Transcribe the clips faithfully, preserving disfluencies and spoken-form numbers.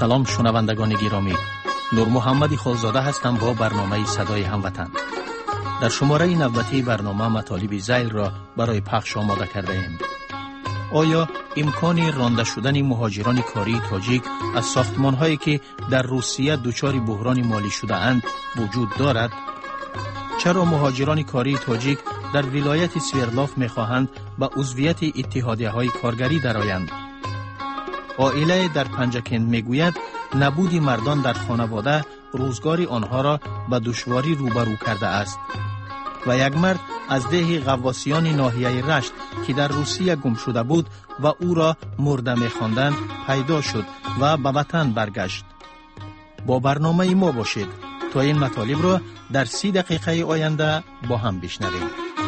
سلام شنوندگان گرامی، نور محمد خالزاده هستم با برنامه صدای هموطن. در شماره نوبتی برنامه مطالب ذیل را برای پخش آماده کرده ایم. آیا امکان رانده شدن مهاجران کاری تاجیک از ساختمان‌هایی که در روسیه دچار بحران مالی شده اند وجود دارد؟ چرا مهاجران کاری تاجیک در ولایت سویرلاف می‌خواهند به عضویت اتحادیه‌های کارگری درآیند؟ عائله در پنجکند میگوید نبود مردان در خانواده روزگار آنها را به دشواری روبرو کرده است. و یک مرد از ده غواصیان ناحیه رشت که در روسیه گم شده بود و او را مرده می‌خواندند پیدا شد و به وطن برگشت. با برنامه ما باشید تا این مطالب را در سی دقیقه آینده با هم بشنویم.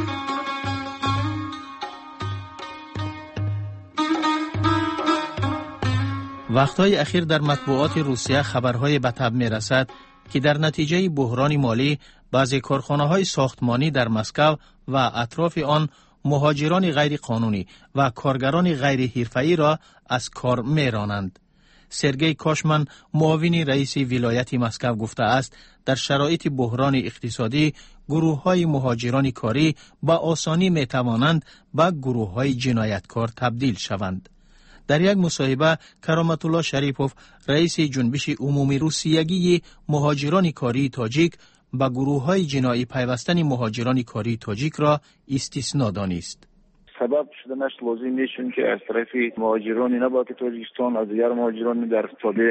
وقتهای اخیر در مطبوعات روسیه خبرهای به طب می‌رسد که در نتیجه بحران مالی بعضی کارخانه‌های ساختمانی در مسکو و اطراف آن مهاجران غیر قانونی و کارگران غیر حرفه‌ای را از کار می‌رانند. سرگئی کاشمن معاون رئیس ولایت مسکو گفته است در شرایط بحران اقتصادی گروه‌های مهاجران کاری با آسانی می‌توانند به گروه‌های جنایتکار تبدیل شوند. در یک مصاحبه کرامت الله شریپوف رئیس جنبش عمومی روسیگی مهاجران کاری تاجیک به گروه‌های جنایی پیوستن مهاجران کاری تاجیک را استثنا دانست. سبب شدنش لازم نیست چون که از طرف مهاجران نباید تاجیکستان از دیگر مهاجران در تابع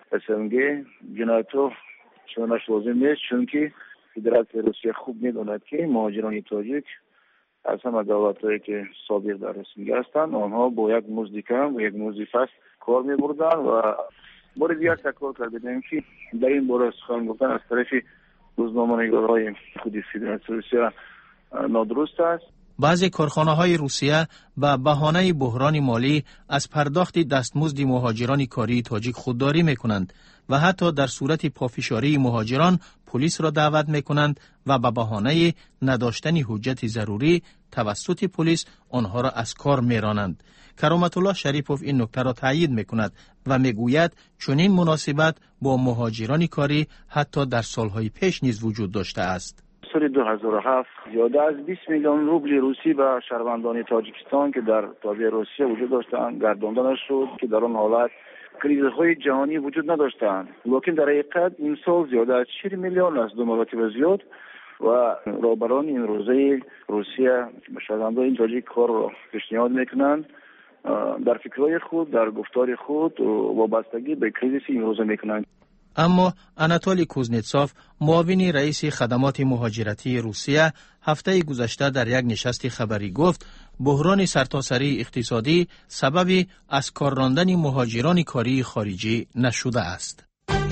اسنگ جنایتو شدنش لازم نیست چون که فدراسیون روسیه خوب می‌داند که مهاجران تاجیک از همه دولت‌هایی که سابق در روسیه هستند آنها با یک مزد کم و یک مزد فست کار می‌بردند و مورد دیگر تکرار کردیم که در این باره سخن گفتن از طرف روزنامه‌نگارهای خود فدراسیون روسیه نادرست است. بعضی کارخانه‌های روسیه به بهانه بحران مالی از پرداخت دستمزد مهاجران کاری تاجیک خودداری می‌کنند و حتی در صورت پافشاری مهاجران پلیس را دعوت می‌کنند و به بهانه نداشتن حجت ضروری توسط پلیس آنها را از کار می‌رانند. کرامت الله شریپوف این نکته را تایید می‌کند و می‌گوید چنین مناسبت با مهاجران کاری حتی در سال‌های پیش نیز وجود داشته است. سال دو هزار و هفت زیاده از بیست میلیون روبل روسی به شهروندان تاجیکستان که در تابع روسیه وجود داشتند گردانده شد که در آن حالت کریزهای جهانی وجود نداشتند. لیکن در حقیقت این سال زیاده از چهل میلیون است، دو مرتبه زیاد و رهبران این روزه روسیه به شهروندان این تاجیک کار را پیشنهاد میکنند در فکرهای خود در گفتار خود وابستگی به کریزیس این روزه میکنند. اما اناتولی کوزنتسوف معاون رئیس خدمات مهاجرتی روسیه هفته گذشته در یک نشست خبری گفت بحران سرتاسری اقتصادی سبب از کار راندن مهاجران کاری خارجی نشده است.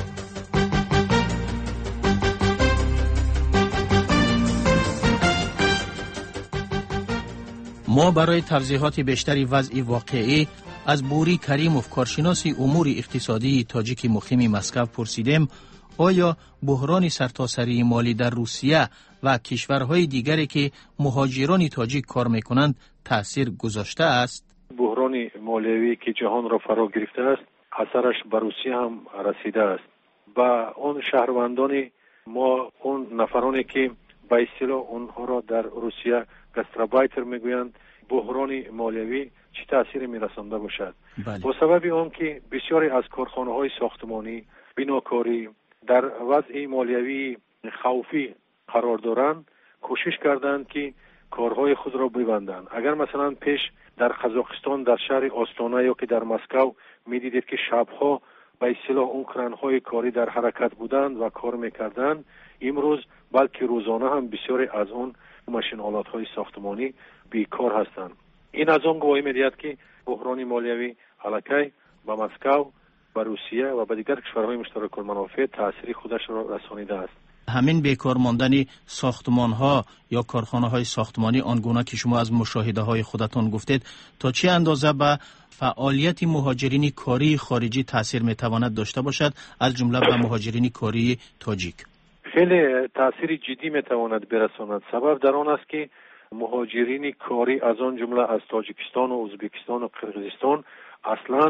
ما برای توضیحات بیشتری وضع واقعی از بوری کریموف کارشناس امور اقتصادی تاجیک مقیم مسکو پرسیدیم آیا بحران سرتاسری مالی در روسیه و کشورهای دیگری که مهاجران تاجیک کار میکنند تأثیر گذاشته است؟ بحران مالیوی که جهان را فرا گرفته است اثرش به روسیه هم رسیده است. با اون شهروندان ما اون نفرانی که به اصطلاح اونها را در روسیه گاسترابایتر میگویند بحران مالیوی چه تأثیری میرسانده باشد؟ بله. با سبب آن که بسیاری از کارخانه‌های ساختمانی بناکاری در وضع مالیوی خوفی قرار دارند کوشش کردند که کارهای خود را ببندند. اگر مثلا پیش در قزاقستان در شهر آستانه یا که در مسکو میدیدید که شبها به اصطلاح اون کرانهای کاری در حرکت بودند و کار میکردند، امروز بلکه روزانه هم بسیاری از اون ماشین آلات‌های ساختمانی بیکار هستند. این از آن گواهی می‌دهد که بحران مالیوی الکی به مسکو، به روسیه و به دیگر کشورهای مشترک المنافع تأثیر خودش را رسانیده است. همین بیکار ماندن ساختمان‌ها یا کارخانه‌های ساختمانی آنگونه که شما از مشاهده‌های خودتان گفتید تا چه اندازه به فعالیت مهاجرین کاری خارجی تأثیر می‌تواند داشته باشد، از جمله به مهاجرین کاری تاجیک؟ خیلی تأثیر جدی می‌تواند برساند. سبب در آن است که مهاجرین کاری از آن جمله از تاجیکستان و ازبکستان و قرقیزستان اصلاً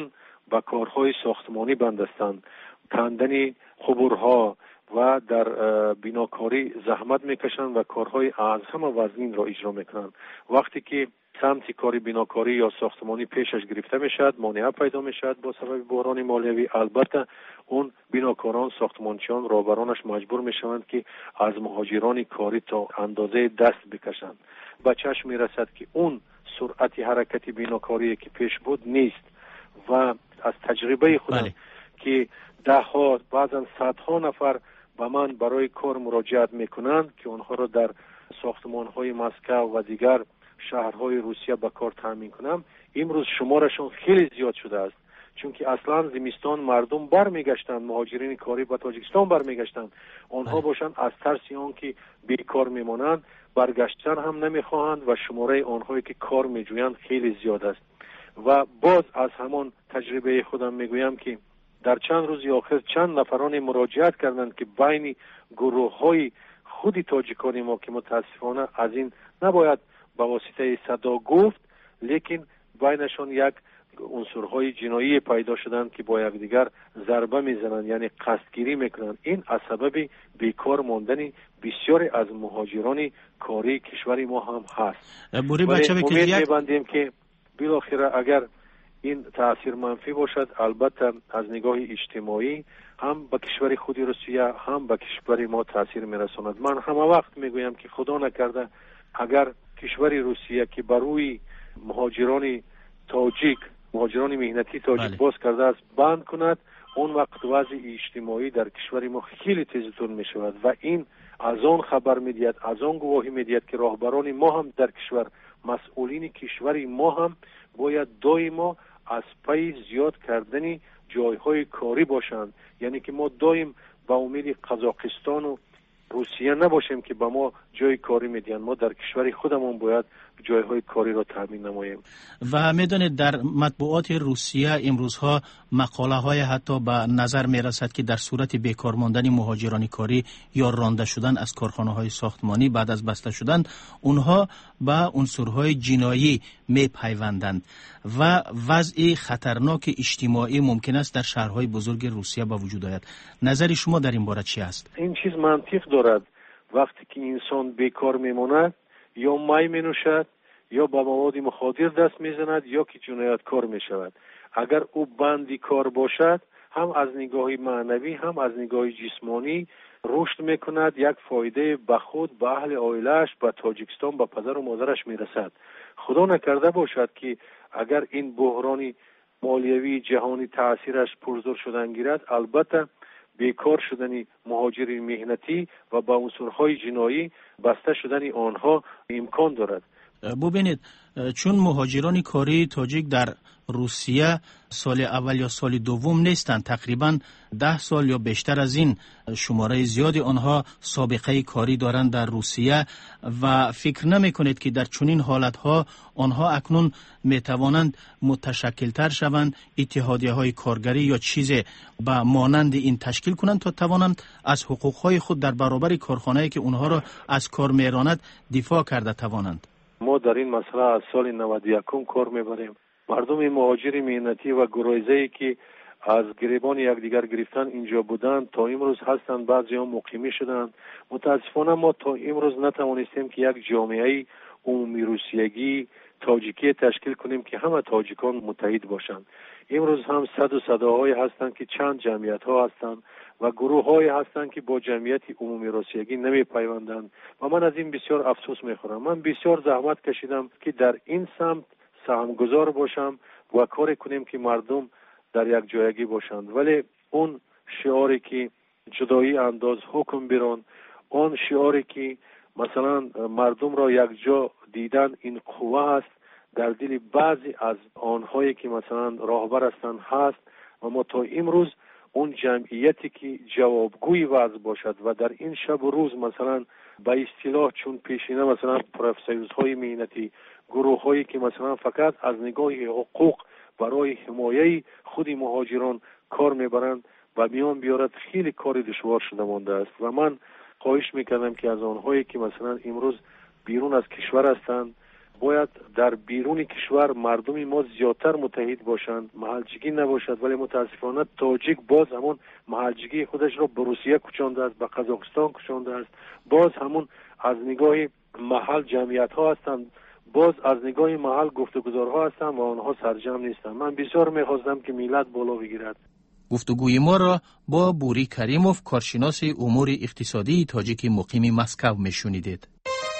به کارهای ساختمانی بند هستند، کندن خبرها و در بیناکاری زحمت میکشند و کارهای از همه وزین را اجرا میکنند. وقتی که سمت کاری بیناکاری یا ساختمانی پیشش گرفته میشد، مانع پیدا میشد با سبب بحران مالیوی، البته اون بیناکاران ساختمانچیان رهبرانش مجبور میشوند که از مهاجران کاری تا اندازه دست بکشند. به چشم میرسد که اون سرعت حرکت بیناکاری که پیش بود نیست و از تجربه خودم بله. که ده ها بعضا صدها نفر به من برای کار مراجعت میکنند که اونها را در ساختمان‌های مسکو و دیگر شهرهای روسیه به کار تامین کنم، امروز شمارشون خیلی زیاد شده است، چون که اصلا زمستان مردم برمیگشتند، مهاجرین کاری به تاجیکستان برمیگشتند، آنها باشند از ترس آن که بیکار میمانند برگشتن هم نمیخواهند و شماره آنهایی که کار میجویند خیلی زیاد است. و باز از همان تجربه خودم میگویم که در چند روز آخر چند نفران مراجعت کردند که بین گروه‌های خودی تاجیکان ما که متاسفانه از این نباید با واسطه صدا گفت، لیکن بینشان یک عنصرهای جنایی پیدا شدند که با یکدیگر ضربه میزنند، یعنی قصدگیری میکنند. این از سبب بیکار ماندن بسیاری از مهاجران کاری کشور ما هم هست. بوری بچه امید یک... میبندیم که بالاخره اگر این تأثیر منفی باشد، البته از نگاه اجتماعی هم به کشور خود روسیه هم به کشور ما تأثیر میرساند. من همه وقت میگویم که خدا نکرده اگر کشور روسیه که بروی مهاجران تاجیک، مهاجران مهنتی تاجیک بله. باز کرده است بند کند، اون وقت وضع اجتماعی در کشور ما خیلی تیزتر می شود و این از آن خبر میدهد، از آن گواهی میدهد که راهبران ما هم در کشور، مسئولین کشور ما هم باید دائما از پی زیاد کردن جایهای کاری باشند. یعنی که ما دائم با امید قزاقستان و روسیه نباشیم که به ما جای کاری میدین، ما در کشور خودمون باید جایهای کاری را تامین نماییم. و میدونید در مطبوعات روسیه امروزها مقاله های حتی به نظر میرسد که در صورت بیکار ماندن مهاجران کاری یا رانده شدن از کارخانه های ساختمانی بعد از بسته شدن، اونها به عنصرهای جنایی میپیوندند و وضع خطرناک اجتماعی ممکن است در شهرهای بزرگ روسیه به وجود آید. نظر شما در این باره چی است؟ این چیز منطق دارد. وقتی که انسان بیکار میماند یا می می نوشد یا با مواد مخدر دست میزند یا که جنایتکار می شود. اگر او بندی کار باشد، هم از نگاه معنوی هم از نگاه جسمانی رشد میکند، یک فایده به خود، به اهل عائله‌اش، به تاجیکستان، به پدر و مادرش میرسد. خدا نکرده باشد که اگر این بحران مالیوی جهانی تاثیرش پرزور شدن گیرد، البته بیکار شدن مهاجرین مهنتی و با عنصرهای جنایی بسته شدن آنها امکان دارد. ببینید، چون مهاجران کاری تاجیک در روسیه سال اول یا سال دوم نیستند، تقریبا ده سال یا بیشتر از این شماره زیادی آنها سابقه کاری دارند در روسیه و فکر نمی کنید که در چنین حالتها آنها اکنون می توانند متشکلتر شوند، اتحادیه های کارگری یا چیز به مانند این تشکیل کنند تا توانند از حقوق های خود در برابر کارخانه‌ای که آنها را از کار میراند دفاع کرده توانند؟ ما در این مسئله از سال نود و یک کار میبریم. مردم مهاجر مهنتی و گرویزه‌ای که از گریبان یکدیگر گرفتن اینجا بودند تا امروز هستند، بعضی ها مقیمی شدند. متاسفانه ما تا امروز نتوانستیم که یک جامعه عمومی روسیگی تاجیکی تشکیل کنیم که همه تاجیکان متحد باشند. امروز هم صد و صداهایی هستند که چند جمعیت ها هستند و گروه های هستند که با جمعیت عمومی روسیگی نمی پیوندند و من از این بسیار افسوس می خورم. من بسیار زحمت کشیدم که در این سمت سهمگزار باشم و کار کنیم که مردم در یک جایگی باشند، ولی اون شعاری که جدایی انداز حکم بیرون، اون شعاری که مثلا مردم را یک جا دیدن این قوه است، در دل بعضی از آنهایی که مثلا راهبر هستند هست و ما تا امروز اون جمعیتی که جوابگوی وضع باشد و در این شب و روز مثلا به اصطلاح چون پیشینه مثلا پروفسیوزهای مهنتی، گروه هایی که مثلا فقط از نگاه حقوق برای حمایه خود مهاجران کار میبرند و میان بیارد، خیلی کار دشوار شده مانده است و من خواهش میکردم که از آنهایی که مثلا امروز بیرون از کشور هستند باید در بیرون کشور مردم ما زیادتر متحد باشند، محلچگی نباشد. ولی متاسفانه تاجیک باز همون محلچگی خودش را به روسیه کشانده است، به قزاقستان کشانده است. باز همون از نگاه محل جمعیت ها هستند، باز از نگاه محل گفتگوزارها هستند و آنها سرجم نیستند. من بسیار می‌خواستم که ملت بالا بگیرد. گفتگوی ما را با بوری کریموف، کارشناس امور اقتصادی تاجیک مقیم مسکو میشنیدید.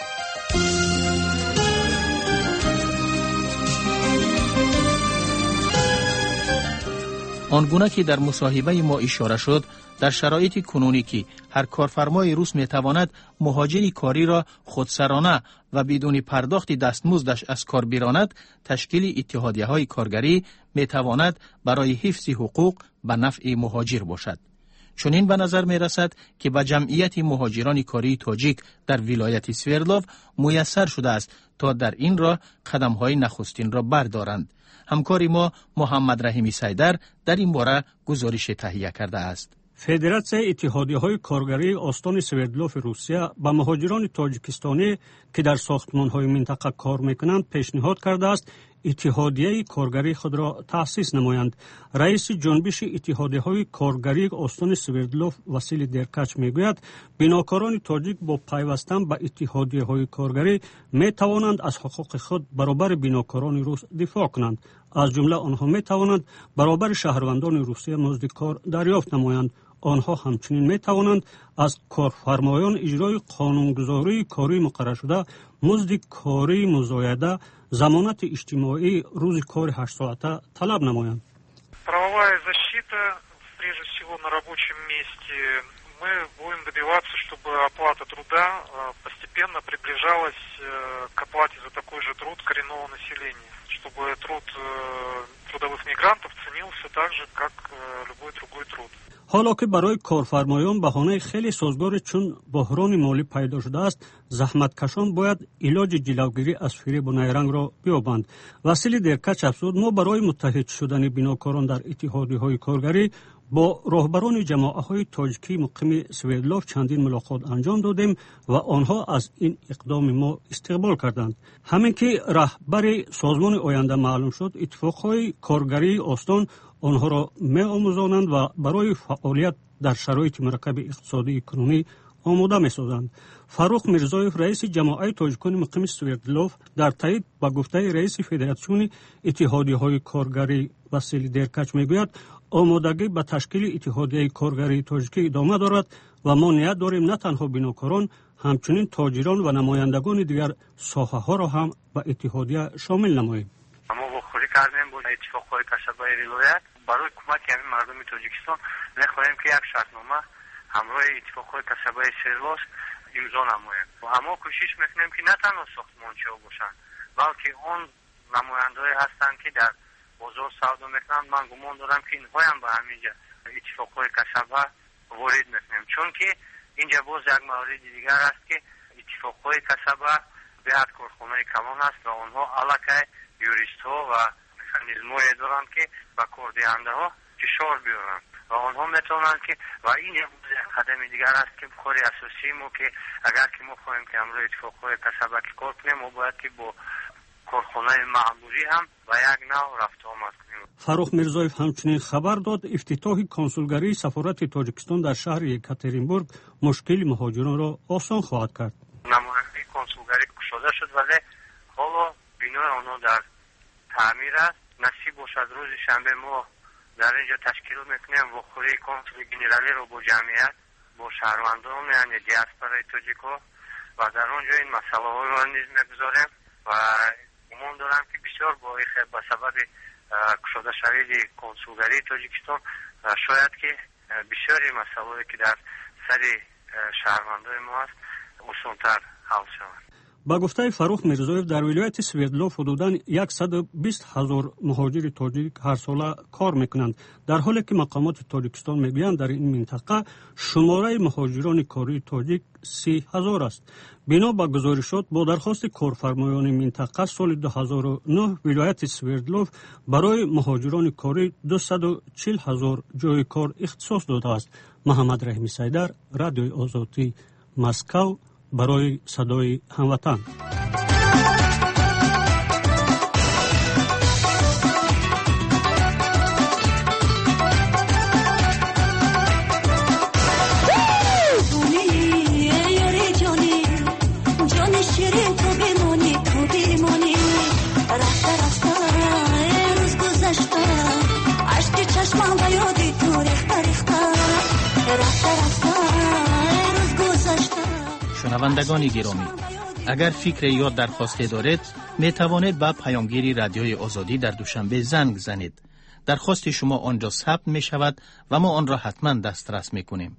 آنگونه که در مصاحبه ما اشاره شد، در شرایط کنونی که هر کارفرمای روس میتواند مهاجر کاری را خودسرانه و بدون پرداخت دستمزدش از کار براند، تشکیل اتحادیه های کارگری میتواند برای حفظ حقوق به نفع مهاجر باشد. چنین به نظر می رسد که به جمعیت مهاجران کاری تاجیک در ولایت سوردلوف میسر شده است تا در این راه قدم های نخستین را بردارند. همکار ما محمد رحیمی سیدر در این باره گزارش تهیه کرده است. فدراسیون اتحادیه‌های کارگری استان سوردلوف روسیه به مهاجران تاجیکستانی که در ساختمان‌های منطقه کار می‌کنند پیشنهاد کرده است اتحادیه کارگری خود را تأسیس نمایند. رئیس جنبش اتحادیه‌های کارگری استان سوردلوف واسیلی درکاچ میگوید بناکاران تاجیک با پیوستن به اتحادیه‌های کارگری می توانند از حقوق خود برابر بناکاران روس دفاع کنند. از جمله آنها می توانند برابر شهروندان روسیه مزد کار دریافت نمایند. آنها همچنین می توانند از کارفرمایان اجرای قانونگذاری کاری مقرر شده مزد کاری مزایده ضمانت اجتماعی روز کار هشت ساعته طلب نمایند. Правовая защита, прежде всего на рабочем месте, мы будем добиваться, чтобы оплата труда постепенно приближалась к оплате за такой же труд коренного населения, чтобы труд трудовых мигрантов ценился так же, как любой другой труд. حالا که برای کارفرمایان بهانه خیلی سازگار چون بحران مالی پیدا شده است، زحمتکشان باید علاج جلوگیری از فریب و نیرنگ را بیابند. وسیلی درکچ افزود ما برای متحد شدن بناکاران در اتحادیه‌های کارگری با راهبران جماعت‌های تاجیکی مقیم سوردلوف چندین ملاقات انجام دادیم و آنها از این اقدام ما استقبال کردند. همین که رهبر سازمان آینده معلوم شد، اتفاقهای کارگری استان آنها را می آموزانند و برای فعالیت در شرایط مرکب اقتصادی کنونی آماده می سازند. فاروق میرزایف رئیس جماعت تاجیکان مقیم سوردلوف در تایید با گفته رئیس فدراسیون اتحادیه‌های کارگری وسیلی درکچ میگوید آمادگی به تشکیل اتحادیه کارگری تاجیکی ادامه دارد و ما نیت داریم نه تنها بناکاران همچنین تاجران و نمایندگان دیگر ساحه ها را هم به اتحادیه شامل نماییم. کردیم بود اتفاقهای کسبه ولایت برای کمک همین مردم تاجیکستان نخواهیم که یک شرطنامه همراه اتفاقهای کسبه سوردلوف امضا نماییم و اما کوشش میکنیم که نه تنها ساختمانچی‌ها باشن بلکه اون نماینده‌ای هستند که در بازار سودا میکنند. من گمان دارم که اینها هم به همین اتفاقهای کسبه وارد میکنیم، چون که اینجا باز یک مورد دیگر است که اتفاقهای کسبه به حد کارخانه کلان است و آنها علاقه یوریست ها و مکانیزم‌های دارند که با کاردهنده ها فشار بیارند و آنها میتونند که و این یک قدم دیگر است که بخور اساسی ما که اگر که ما خواهیم که امروز اتفاقهای کسبه که کار کنیم ما باید که با کارخانه معمولی هم و یک نوع رفت آمد کنیم. فاروق میرزایف همچنین خبر داد افتتاح کنسولگری سفارت تاجیکستان در شهر یکاترینبورگ مشکل مهاجران را آسان خواهد کرد. نمایندگی کنسولگری گشوده شد ولی حالا بینای آنها در تعمیر است. نصیب باشد روز شنبه ما در اینجا تشکیل میکنیم و خوری کنسول گنرالی رو با جمعیت با شهروندان یعنی دیاسپورای تاجیکو و در اونجا این مسئله های رو نیز میگذاریم و گمان دارم که بسیار با به سبب گشوده شوید کنسولگری تاجیکستان شاید که بسیاری مسئله که در سر شهروندان ما است آسان‌تر حل شود. با گفته فاروق میرزایف در ولایت سوردلوف حدوداً صد و بیست هزار مهاجر تاجیک هر ساله کار میکنند، در حالی که مقامات تاجیکستان میگویند در این منطقه شماره مهاجران کاری تاجیک سی هزار است. بنا به گزارشات با درخواست کارفرمایان منطقه سال دو هزار و نه ولایت سوردلوف برای مهاجران کاری دویست و چهل هزار جای کار اختصاص داده است. محمد رحیمی سیدر، رادیوی آزادی، مسکو، برای صدای هموطن. شیرین تو بمونی تو بمونی رفته رفته روز گذشته عشق چشمم به یادی تو ریخته ریخته رفته رفته روز گذشته. شنوندگان گرامی، اگر فکر یا درخواستی دارید می توانید با پیامگیری رادیوی آزادی در دوشنبه زنگ زنید. درخواست شما آنجا ثبت می شود و ما آن را حتما دسترس می کنیم.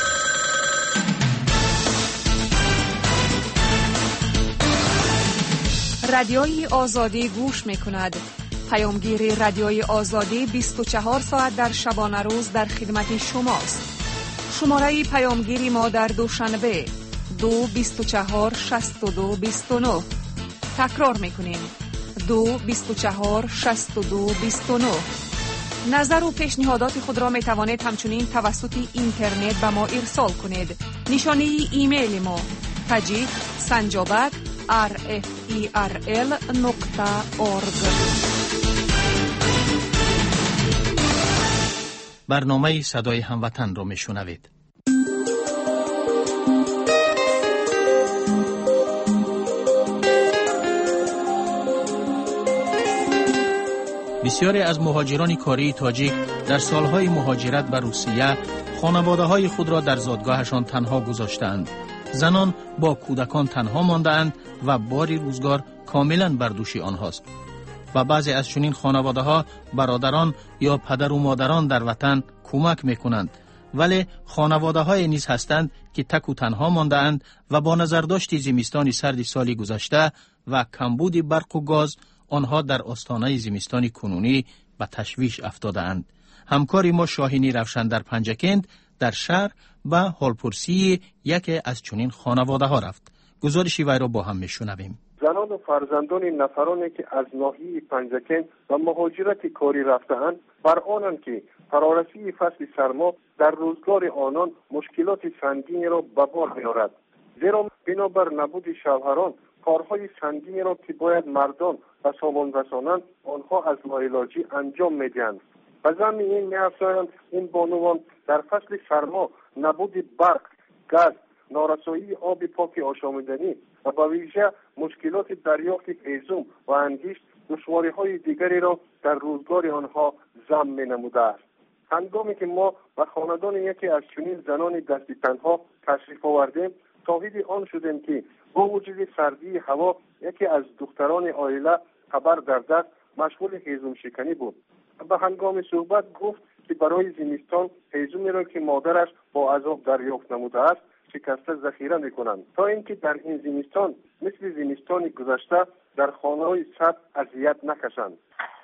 رادیوی آزادی گوش می کند. پیامگیر رادیوی آزادی بیست و چهار ساعت در شبانه روز در خدمت شماست. شماره پیامگیری ما در دوشنبه دو بیست و چهار شصت و دو بیست و نه. تکرار میکنیم دو بیست و چهار شصت و دو بیست و نه. نظر و پیشنهادات خود را می توانید همچنین توسط اینترنت به ما ارسال کنید. نشانه ایمیل ما تاجیک سنجابک آر اف ای آر ال نقطه اورگ. برنامه صدای هموطن را می شنوید. بسیاری از مهاجران کاری تاجیک در سالهای مهاجرت به روسیه خانواده‌های خود را در زادگاهشان تنها گذاشتند. زنان با کودکان تنها مانده‌اند و بار روزگار کاملا بر دوش آنهاست. و بعضی از چنین خانواده‌ها برادران یا پدر و مادران در وطن کمک می‌کنند، ولی خانواده‌های نیز هستند که تک و تنها مانده‌اند و با نظرداشت زمستان سرد سالی گذشته و کمبود برق و گاز آنها در آستانه زمستان کنونی به تشویش افتاده‌اند. همکاری ما شاهینی روشن در پنجکند در شهر به حالپرسی یکی از چنین خانواده‌ها رفت. گزارشی وی را با هم می‌شنویم. زنان و فرزندان نفرانی که از ناحیه پنجکند و مهاجرت کاری رفته‌اند بر آنند که فرارسی فصل سرما در روزگار آنان مشکلات سنگینی را به بار می‌آورد. زیرا بنابر نبود شوهران کارهای سنگینی را که باید مردان و سامان رسانند آنها از لاعلاجی انجام می‌دهند. و ضمن این می‌افزایند این بانوان در فصل سرما نبود برق، گاز، نارسایی آب پاک آشامیدنی و به ویژه مشکلات دریافت هیزم و انگشت دشواری‌های دیگری را در روزگار آنها ضم می‌نموده است. هنگامی که ما به خاندان یکی از چنین زنان دستی تنها تشریف آوردیم شاهد آن شدیم که با وجود سردی هوا یکی از دختران عائله خبر در دست مشغول هیزم شکنی بود. به هنگام صحبت گفت که برای زمستان هیزمی را که مادرش با عذاب دریافت نموده است شکسته ذخیره میکنند تا اینکه در این زمستان مثل زمستان گذشته در خانه‌های سرد اذیت نکشند.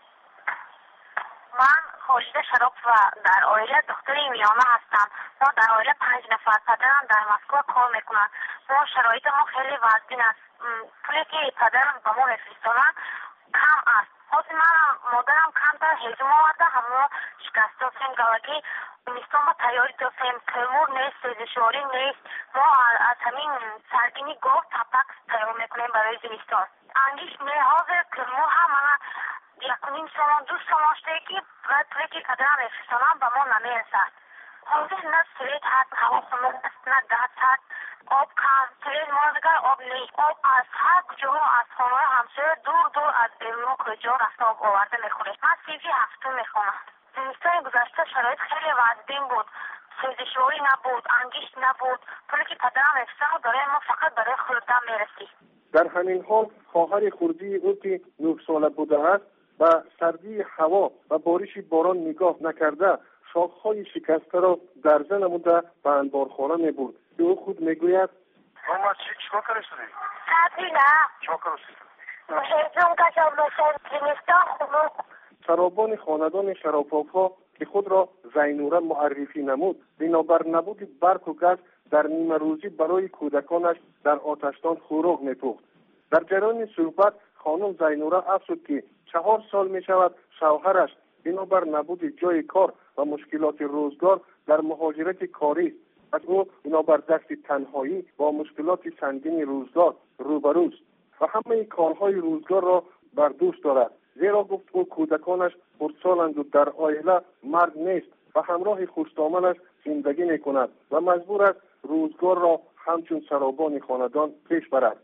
من خورشید شراب و در عائله دختر میانه هستم. ما در عائله پنج نفر، پدرم در مسکو کار میکنند. ما شرایط ما خیلی وضعین است. پولی که پدرم به ما میفرستانند کم است. خود من مادرم کم در هیزم آورده همه شکست داشتیم. گلگی زمستان ما تیاری داشتیم. کرمور نیست، دشواری نیست. ما از همین سرگینی گاو تپک تیار میکنیم برای زمستان. انگیش میهاز کرمور هم من یک نیم سامان دو سامان شده که باید پولی که پدرم میفرستانم به ما نمیرسد. حاضر نه سرید هست، هوا خنک است، نه گاز هست، آب کم، سرید ما دیگر آب نیست. آب از هر کجا از خانه همسایه دور دور از بیرون کجا رفت آب آورده میخوره. من سیزی هفتم میخونم. زمستان گذشته شرایط خیلی وضعین بود. سوزشواری نبود، انگشت نبود. پولی که پدرم میفرستانم برای ما فقط برای خوردن میرسید. در همین حال خواهر خردی او که نه ساله بوده است و سردی هوا و بارش باران نگاه نکرده شاخهای شکسته را در زن نموده به انبارخانه میبرد. او خود میگوید ماما چی چیکار کردی؟ سردی نه. چیکار کردی؟ هیزم کشم میشه زمستان خنک. سرابان خاندان شراف‌ها که خود را زینوره معرفی نمود بنابر نبود برق و گاز در نیمه روزی برای کودکانش در آتشدان خوراک میپخت. در جریان صحبت خانم زینوره افزود که چهار سال می شود شوهرش بنابر نبود جای کار و مشکلات روزگار در مهاجرت کاری است و او بنابر دست تنهایی با مشکلات سنگین روزگار روبروست و همه کارهای روزگار را بر دوش دارد. زیرا گفت او کودکانش خردسالند و در عائله مرد نیست و همراه خوش‌دامنش زندگی می کند و مجبور است روزگار را همچون سرابان خاندان پیش برد.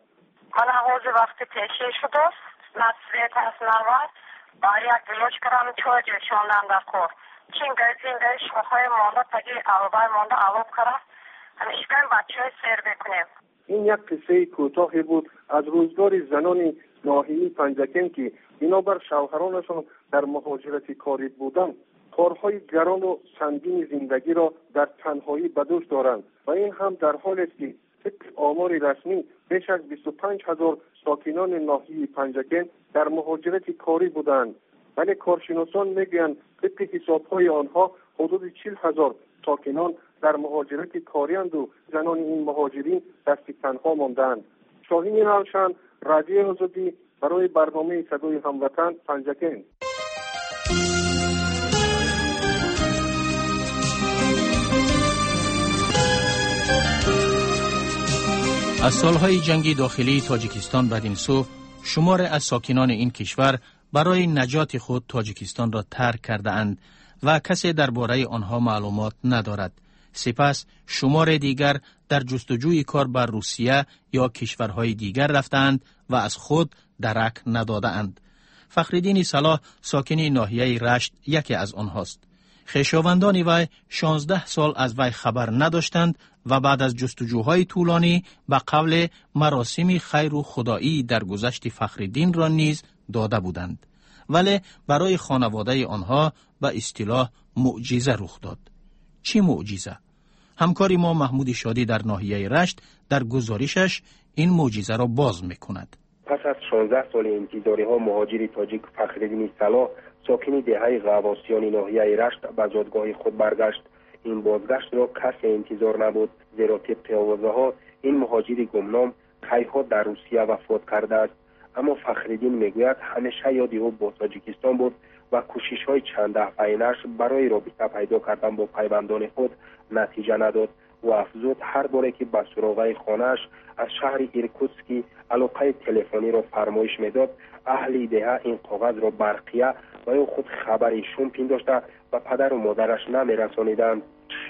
حالا حوض وقتی تشه شد است نصفیت از نواد برای یک بلوچ کرم چوه جوشاندن در کور چین گردین درش خواه مانده تگی عوابای مانده عواب کرم همیشه کنیم بچه های سیر بکنیم. این یک قصه کوتاهی بود از روزگار زنان ناحیه پنجکن که بنابر شوهرانشان در مهاجرت کاری بودند کارهای گران و سنگین زندگی را در تنهایی به دوش دارند و این هم در حالی است که طبق آمار رسمی بیش از بیست و پنج هزار ساکنان ناحیه پنجکن در مهاجرت کاری بودند، ولی کارشناسان میگویند طبق حسابهای آنها حدود چهل هزار ساکنان در مهاجرت کاری اند و زنان این مهاجرین دست تنها ماندند. شاهین روشن، رادیوی آزادی، برای برنامه صدای هموطن پنجکن. از سالهای جنگ داخلی تاجیکستان بدین سو شمار از ساکنان این کشور برای نجات خود تاجیکستان را ترک کرده اند و کسی درباره آنها معلومات ندارد. سپس شمار دیگر در جستجوی کار بر روسیه یا کشورهای دیگر رفتند و از خود درک نداده اند. فخرالدین صلاح ساکن ناحیه رشت یکی از آنهاست. خویشاوندان وی شانزده سال از وی خبر نداشتند و بعد از جستجوهای طولانی به قول مراسم خیر و خدایی در گذشت فخرالدین را نیز داده بودند، ولی برای خانواده آنها به اصطلاح معجزه رخ داد. چی معجزه؟ همکاری ما محمود شادی در ناحیه رشت در گزارشش این معجزه را باز میکند. پس از شانزده سال انتظاری ها مهاجر تاجیک فخرالدین صلاح ساکن دهه غواصیان ناحیه رشت به زادگاه خود برگشت. این بازگشت را کسی انتظار نبود، زیرا طبق آوازه ها این مهاجر گمنام کیها در روسیه وفات کرده است. اما فخرالدین میگوید همیشه یاد او با تاجیکستان بود و کوشش های چند دفعه‌اش برای رابطه پیدا کردن با پیوندان خود نتیجه نداد و افزود هر باره که به سراغ خانه‌اش از شهر ایرکوتسک علاقه تلفنی را فرمایش میداد، اهل ده این کاغذ را برقیه و یا خود خبر ایشون پنداشته و پدر و مادرش نمیرسانیدند.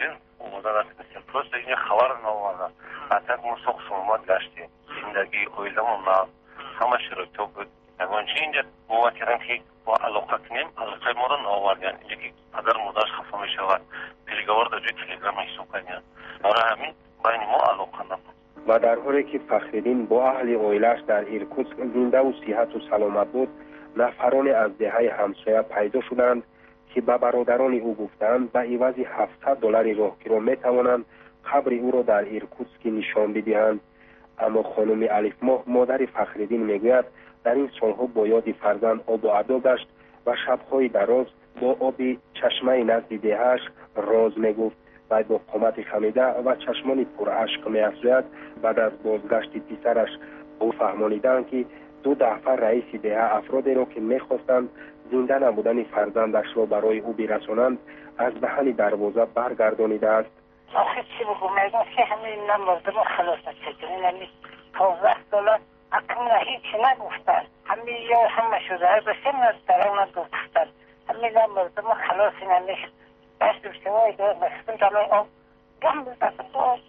او مادرش پروست این خبر نوازه حتی ما سخ سلامت گشتیم زندگی اویلمون نه همه شروع بود نگونچه اینجا باور کردن که با علاقه کنیم علاقه ما را ناوردن اینجا که پدر مادرش خفه می شود پیلگوار در جای تلگرام حساب کنیم برای همین بین ما علاقه نبود. و در حالی که فخرالدین با اهل اویلش در ایرکوتسک زنده و صحت و سلامت بود، نفران از دهه همسایه پیدا شدند که به برادران او گفتند به عوض هفتصد دلار راهگیرا می توانند قبر او را در ایرکوتسک نشان بدهند. اما خانم الف ماه مادر فخرالدین میگوید در این سالها با یاد فرزند آب و ادا گشت و شبهای دراز با آب چشمه نزد دهش راز میگفت و با قامت خمیده و چشمان پر اشک می‌افزاید. بعد از بازگشت پسرش او فهمانیدند که دو دفعه رئیس ده افرادی را که می‌خواستند زنده نبودن فرزندش را برای او برسانند از دهن دروازه برگردانیده است. آخه چی بگو میگم که همین نمازده ما خلاص نشدیم همین پانزده ساله اکنون هیچی نگفتن همین یا همه شده هر بسیم نزدره و نگفتن همین نمازده ما خلاصی نمیشت بست بشتوایی که بستم جمعی آم گم بزد باز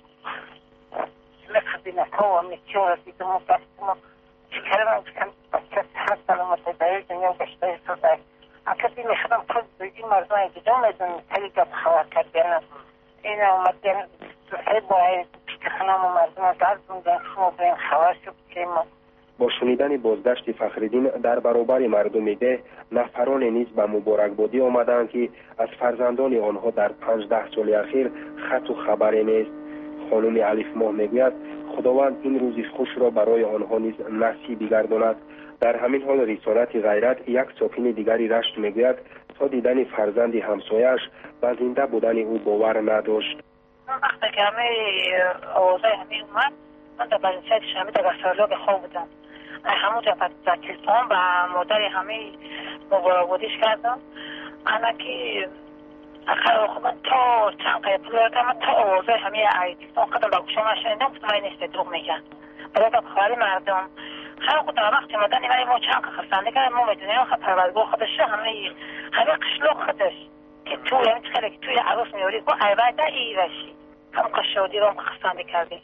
مخبینه ها و همین چی ورسیدم و بستم و چکرم هم بکن بچه هر سلامت برای دنیا گشته سوده اکتی میخدم کل بگی مرزان دیگه میدون تلی گب خواه کردن این آمد دن دوسته باید پیتخنام و مردم درد بودن شما برین خواه شد که ما با شنیدن بازگشت فخرالدین در برابر مردم ده نفران نیز به مبارکبادی آمدند که از فرزندان آنها در پنجده سال اخیر خط و خبری نیست. خانم الف ماه میگوید خداوند این روز خوش را برای آنها نیز نصیب گرداند. در همین حال رسالت غیرت یک ساکن دیگری رشت میگوید تا دیدن فرزند همسایش و زنده بودن او باور نداشت. وقتی که همه آوازه همه اومد من در بلنسایت شمی در بسرلوگ خواب بودم همون جا در تلفون و مادر همه مبارکبادیش کردم انا که اخر خب من تا چند قیب پلوردم من تا آوازه همه ایدیستان قدر با گوشم شنیدم مطمئن نیست دروغ میگن برای در بخاری مردم هر خود در وقتی مدن ایمه ما چند که خستنده که ما میدونیم خب پروردگاه خودش همه همه قشلوق خودش که توی همه چکره که توی عروس میوری با ایوه در ایرشی هم قشادی رو هم خستنده کردی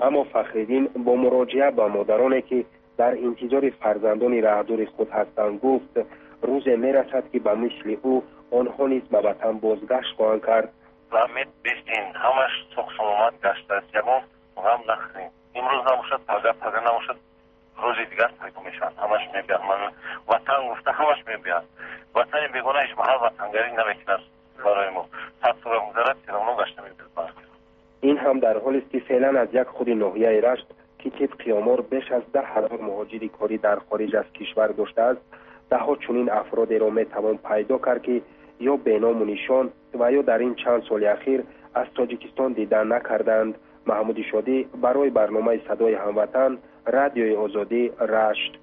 اما فخرالدین با مراجعه به مادرانی که در انتظار فرزندان راهدور خود هستند گفت روز میرسد که به مثل او آنها نیز به وطن بازگشت خواهند کرد. و امید بیستین همش سوق سلامت گشت است، یکم غم نخوریم. امروز نباشد پگه پگه نباشد روز دیگر پیدا میشن، همش میبیان. من وطن گفته همش میبیان. وطن بیگانه ایش محل وطنگری نمیکنه برای ما. صد سال گذرد تیرانو گشته میبیان. این هم در حال است که فعلا از یک خود ناحیه رشت که طبق آمار بیش از ده هزار مهاجر کاری در خارج از کشور داشته است، ده ها چنین افراد را میتوان پیدا کرد که یا به نام و نشان و یا در این چند سال اخیر از تاجیکستان دیدن نکردند. محمود شادی برای برنامه صدای هموطن، رادیوی آزادی، رشت.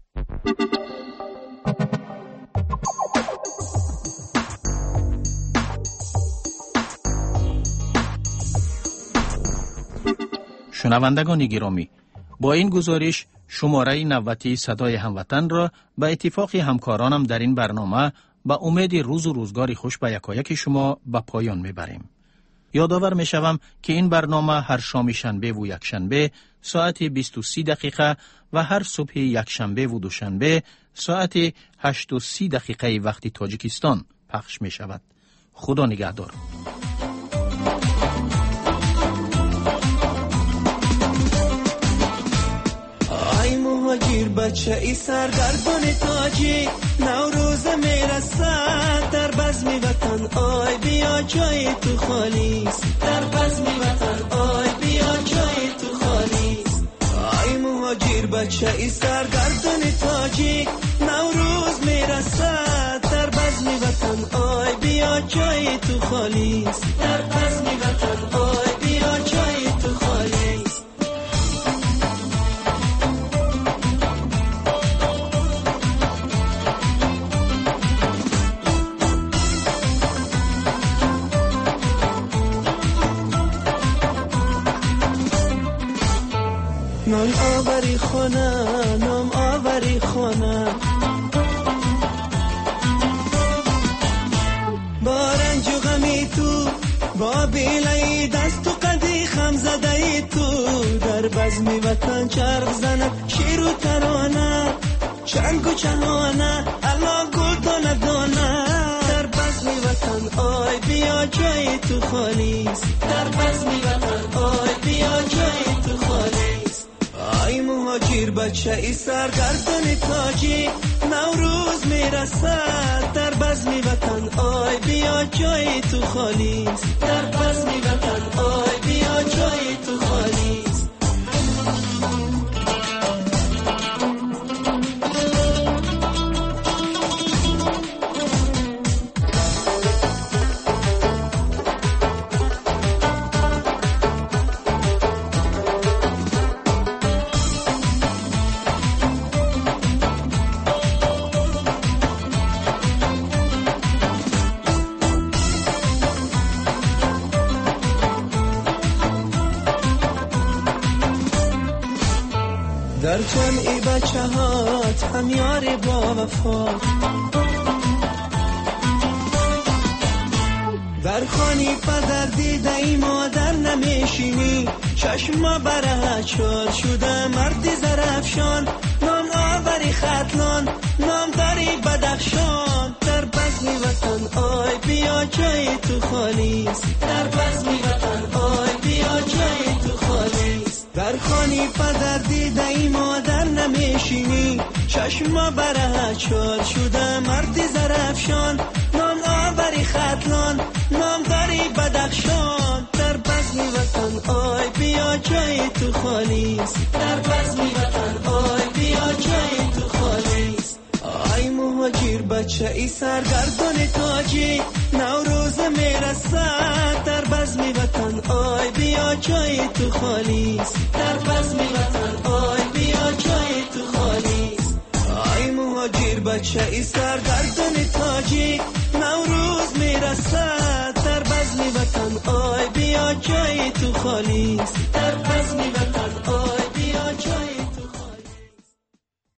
شنوندگان گرامی، با این گزارش شماره نوتی صدای هموطن را به اتفاق همکارانم در این برنامه به امید روز و روزگار خوش به یکایک شما به پایان میبریم. یادآور میشوم که این برنامه هر شام شنبه و یک شنبه ساعت بیست و سه دقیقه و هر صبح یک شنبه و دوشنبه ساعت هشت و سی دقیقه وقت تاجیکستان پخش می شود. خدا نگهدار. ای مهاجر بچه ای سرگردان تاجی، نوروز میرسد در بزم وطن، آی بیا جای تو خالیست، در بزم وطن آی بیا جای تو خالیست. ای مهاجر بچه ای سرگردان تاجی، نوروز میرسد در بزم وطن، آی بیا جای تو خالیست، در بزم وطن آی بیا جای تو خالیست. نام آوری خونه، نام آوری خونه، با رنج و غمی تو، با بیلای دست و قدی خم زده تو، در بزم وطن چرخ زند شیر و ترانه، چنگ و چهانه الا گل تا ندانه، در بزم وطن آی بیا جای تو خالیست، در بزم وطن آی بیا جای تو خالیست. ای مهاجر بچه ای سرگردان تاجی، نوروز میرسد در بزم وطن، آی بیا جای تو خالیست، در بزم وطن آی بیا جای تو خالیست. در جمعی بچه هات هم یاری با وفا، در خانی پدر دیده ای مادر نمیشینی، چشما بره چار شده مردی زرفشان، نام آوری خطلان نام داری بدخشان، در بزم وطن آی بیا جای تو خالیست، در بزم وطن آی بیا جای تو خالیست. در خانی پدر دیده ای مادر نمیشینی، چشما بره چار شده مردی زرفشان، نام آوری خطلان نام داری بدخشان، در بزم وطن آی بیا جای تو خالیست، در بزم وطن آی بیا جای تو خالیست. ای مهاجر بچه ای سرگردان تاجی، نوروز میرسد در بزم وطن، آی بیا جای تو خالیست، در بزم وطن آی بیا جای تو خالیست. ای مهاجر بچه ای سرگردان تاجی، نوروز میرسد در بزم وطن، آی بیا جای تو خالیست،